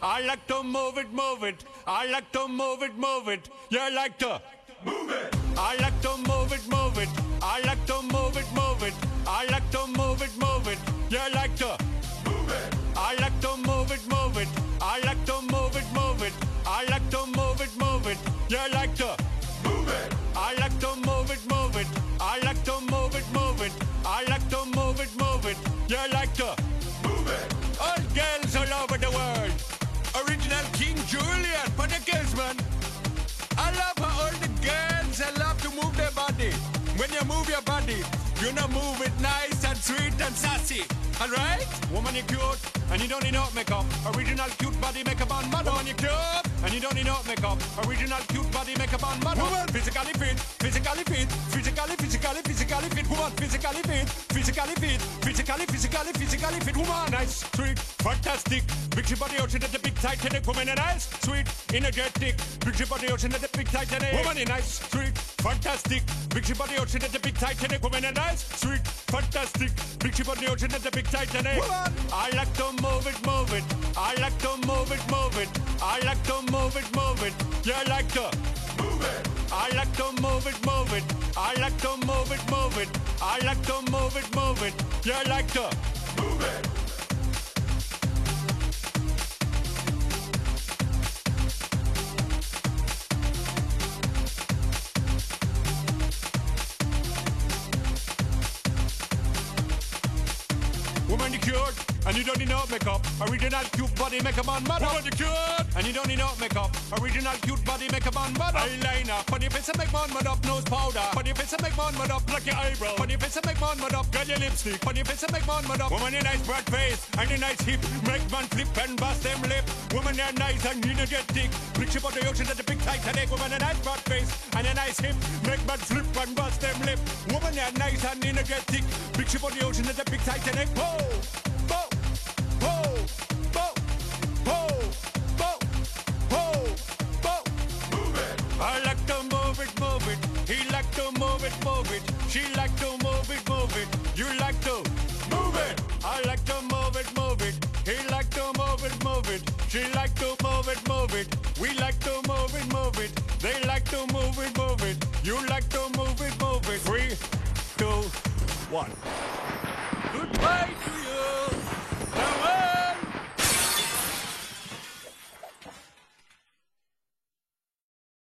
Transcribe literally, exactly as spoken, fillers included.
I like to move it, move it. I like to move it, move it. You like to move it. I like to move it, move it. I like to move it, move it. I like to move it, move it. You like to move it. I like to move it, move it. I like to move it, move it. I like to move it, move it. You like to move it. I like to move it, move it. I like to move it, move it. I like to move it, move it. You like to move it. All girls all over the world. Original King Julian for the girls, man. I love how all the girls I love to move their body. When you move your body, you know move it nice and sweet and sassy. Alright? Woman, you cute and you don't need no makeup. Original cute body makeup on model. Woman, you cute and you don't need no makeup. Original cute body makeup on model. Woman, physically fit, physically fit, physically, physically, physically fit. Woman, physically fit, physically fit, physically, physically, physically fit. Woman, nice, sweet, fantastic. Big ship body ocean at the big Titanic. Woman, nice, sweet, energetic. Big ship body ocean at the big Titanic. Woman, nice, sweet, fantastic. Big ship body ocean at the big Titanic. Woman, nice, sweet, fantastic. Big ship body ocean at the big Titanic. Woman, I like to move it, move it. I like to move it, move it. I like to move it, move it. You like to move it. I like to move it, move it. I like to move it, move it. I like to move it, move it. You like to move it. Woman, you cute, and you don't need no makeup. Original cute body makeup on model. Woman, you cute, and you don't need no makeup. Original cute body makeup on model. Eyeliner, funny face and make man mud up. Nose powder, funny face and make man mud up. Pluck your eyebrow, funny face and make man mud up. Girl, your lipstick, funny face and make man mud up. Woman, your nice broad face and your nice hip, make man flip and bust them lip. Woman, you're nice and energetic. Big ship on the ocean at the big Titanic. Woman, a nice broad face and a nice hip, make man flip and bust them lip. Woman, you're nice and energetic. Big ship on the ocean at the big Titanic. Whoa. Bo, bo, bo, bo, bo, bo, bo. Move it. I like to move it, move it. He like to move it, move it. She like to move it, move it. You like to move it. I like to move it, move it. He like to move it, move it. She like to move it, move it. We like to move it, move it. They like to move it, move it. You like to move it, move it. Three, two, one.